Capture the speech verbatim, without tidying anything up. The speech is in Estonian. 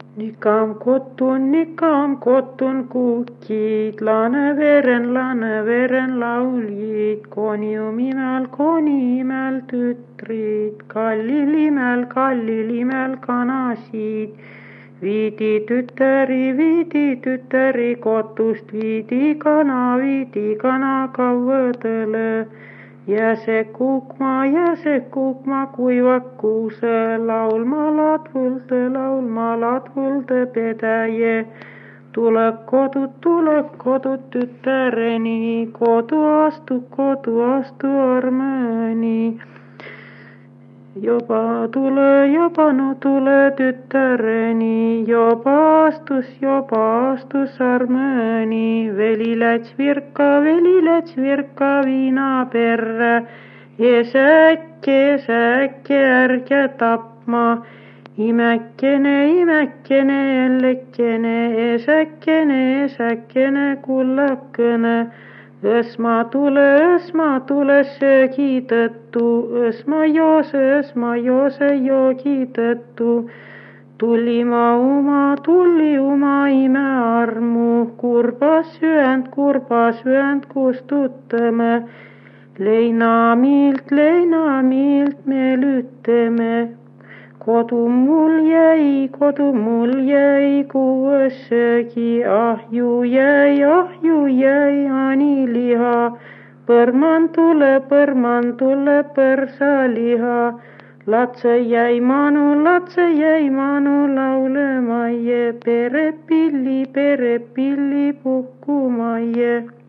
Nikam kotun, nikam kotun kukid, laneveren, laneveren lauljid, konium imel, koni imel tütrid, kallil imel, kallil imel kanasid. Viidi tütari, viidi tütari kotust, viidi kana, viidi kana kauõdõlõ. Jäse kukma, jäse kukma kuivakuse, laulma latvulde, laulma latvulde pedäje. Tule kodut, tule kodut tütäreni, kodu astu, kodu astu armõni. Joba tule, joba no tule tütäreni, joba astus, joba astus armõni. Veli läts virka, veli läts virka viina perre. Esäkke, esäkke ärge tapma. Imäkkene, imäkkene, jällekene, esäkkene, esäkkene, kullakõne. Õsma tule, õsma tule söögi tõttu, õsma joose, õsma joose joogi tõttu. Tuli mauma, tuli uma ime armu, kurba süänd, kurba süänd kustutame. Leinamiilt, leinamiilt me lütteme. Kodu mul jäi, kodu mul jäi, kuues söögi, ahju jäi, ahju jäi, aniliha. Põrman tule, põrman tule, põrsaliha. Latse jäi manu, latse jäi manu laulemaie, perepilli, perepilli puhkumaie.